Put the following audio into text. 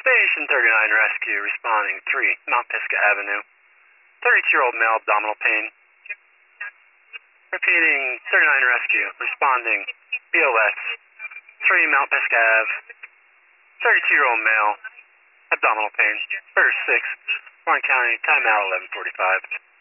Station 39 Rescue, responding 3, Mount Pisgah Avenue. 32-year-old male, abdominal pain. Repeating, 39 Rescue, responding BOS 3, Mount Pisgah Ave. 32-year-old male, abdominal pain. Order 6, Warren County, timeout 11:45.